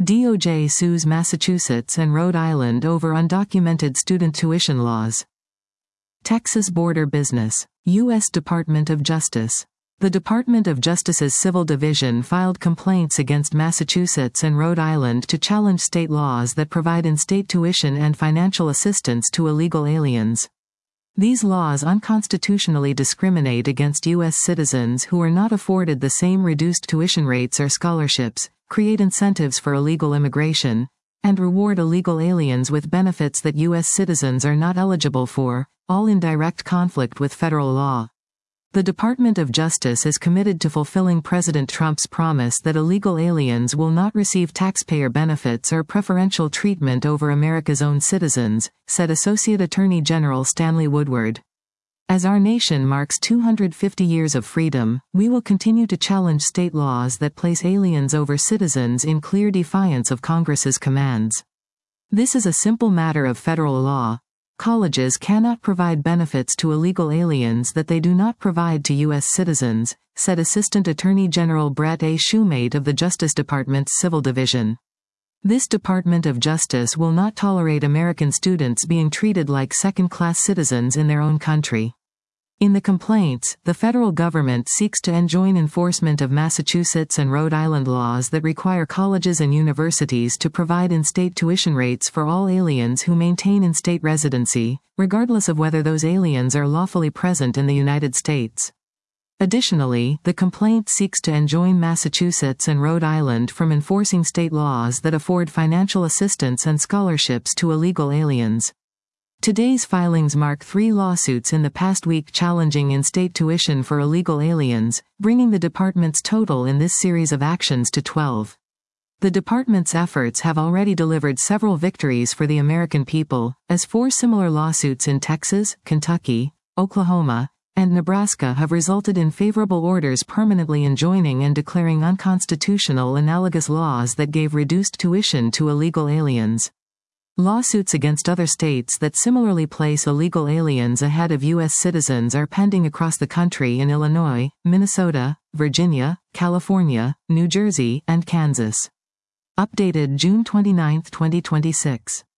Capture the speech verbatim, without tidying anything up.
D O J sues Massachusetts and Rhode Island over undocumented student tuition laws. Texas border business. U S Department of Justice. The Department of Justice's Civil Division filed complaints against Massachusetts and Rhode Island to challenge state laws that provide in-state tuition and financial assistance to illegal aliens. These laws unconstitutionally discriminate against U S citizens who are not afforded the same reduced tuition rates or scholarships, create incentives for illegal immigration, and reward illegal aliens with benefits that U S citizens are not eligible for, all in direct conflict with federal law. The Department of Justice is committed to fulfilling President Trump's promise that illegal aliens will not receive taxpayer benefits or preferential treatment over America's own citizens, said Associate Attorney General Stanley Woodward. As our nation marks two hundred fifty years of freedom, we will continue to challenge state laws that place aliens over citizens in clear defiance of Congress's commands. This is a simple matter of federal law. Colleges cannot provide benefits to illegal aliens that they do not provide to U S citizens, said Assistant Attorney General Brett A. Shumate of the Justice Department's Civil Division. This Department of Justice will not tolerate American students being treated like second-class citizens in their own country. In the complaints, the federal government seeks to enjoin enforcement of Massachusetts and Rhode Island laws that require colleges and universities to provide in-state tuition rates for all aliens who maintain in-state residency, regardless of whether those aliens are lawfully present in the United States. Additionally, the complaint seeks to enjoin Massachusetts and Rhode Island from enforcing state laws that afford financial assistance and scholarships to illegal aliens. Today's filings mark three lawsuits in the past week challenging in-state tuition for illegal aliens, bringing the department's total in this series of actions to twelve. The department's efforts have already delivered several victories for the American people, as four similar lawsuits in Texas, Kentucky, Oklahoma, and Nebraska have resulted in favorable orders permanently enjoining and declaring unconstitutional analogous laws that gave reduced tuition to illegal aliens. Lawsuits against other states that similarly place illegal aliens ahead of U S citizens are pending across the country in Illinois, Minnesota, Virginia, California, New Jersey, and Kansas. Updated June twenty-ninth, twenty twenty-six.